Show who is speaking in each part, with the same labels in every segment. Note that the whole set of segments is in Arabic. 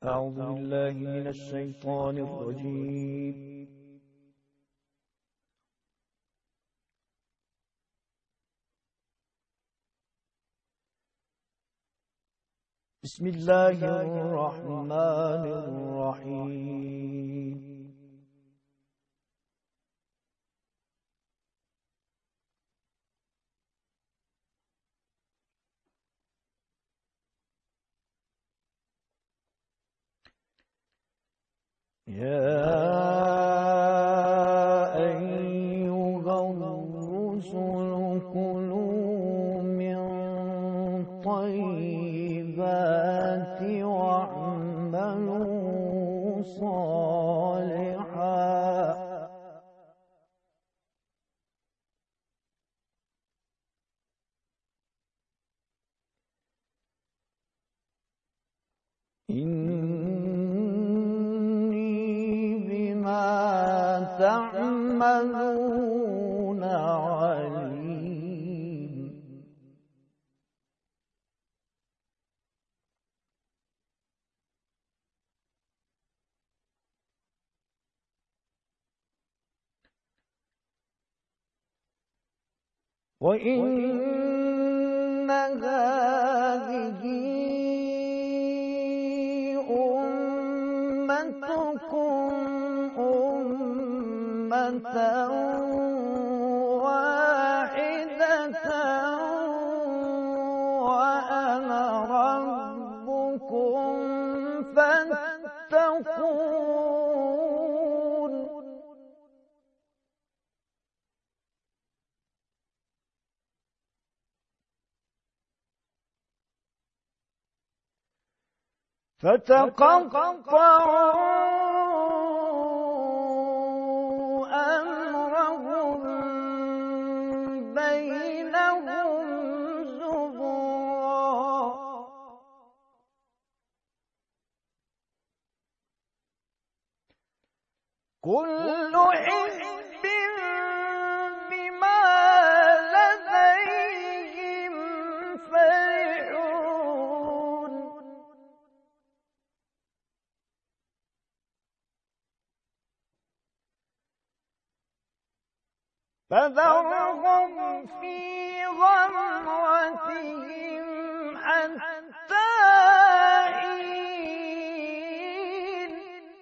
Speaker 1: أعوذ بالله من الشيطان الرجيم. بسم الله الرحمن الرحيم. يا أيها الرسل كلوا من طيبات واعملوا صالحا تعملون عليم. وإن هذه أمتكم أمة واحدة وأنا ربكم فاتقون. فتقطعوا أمرهم بينهم زبرا. كل حزب بما لديهم فرحون. فذرهم في غمرتهم حتى حين.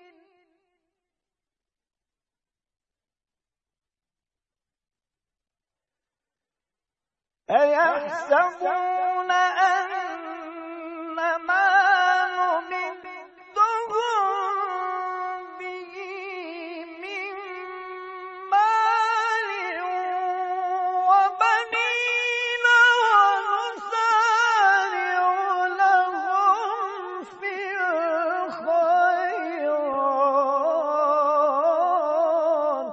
Speaker 1: أيحسبون أن ما نمدهم به من مال وبنين ونسارع لهم في الخيرات.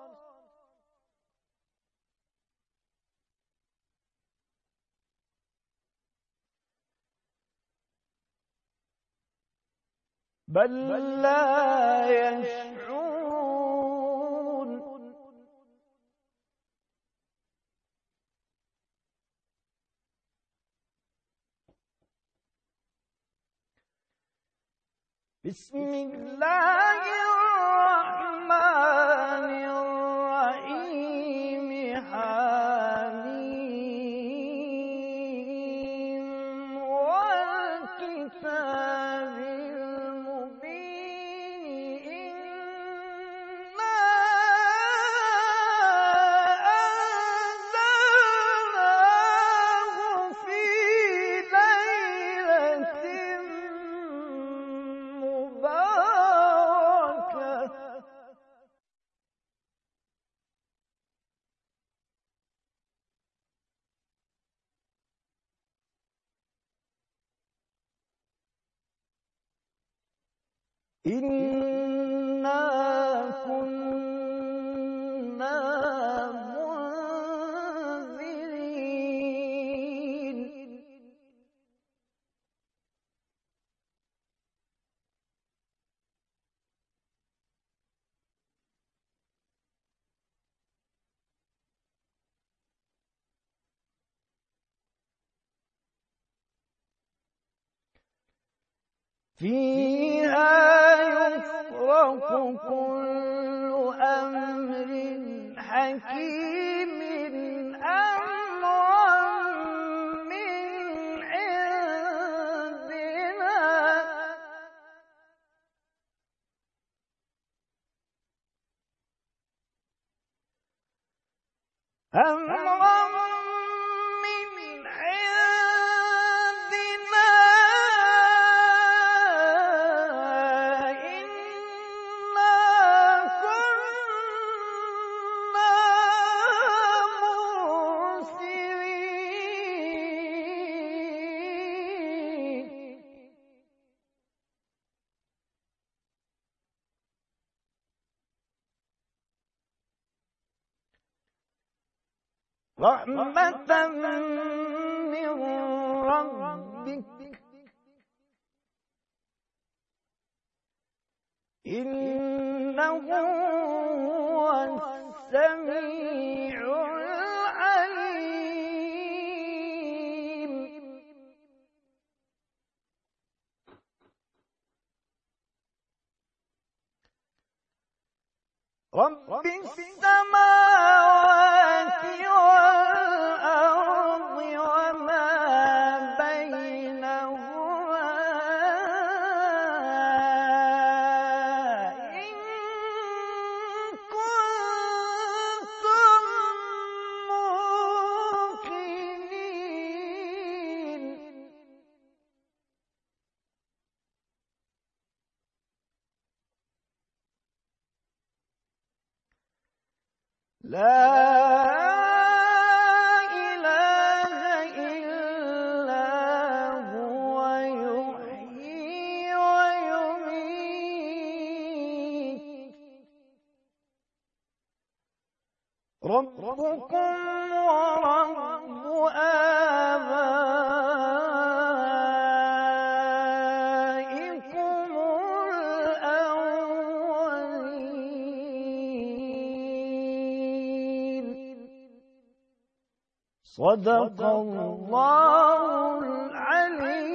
Speaker 1: بل لا يشعرون. بسم الله الرحمن الرحيم. حميم والكتاب المبين. إنا أنزلناه في ليلة مباركة. إنا كنا منذرين. في كل أمر حكيم أمرا من عندنا أمرا من عندنا إنا كنا مرسلين رحمة من ربك إنه هو السميع العليم رب السماوات والأرض وما بينهما إن كنتم موقنين لا إله إلا هو يحيي ويميت ربكم ورب آبائكم الأولين صدق الله العليم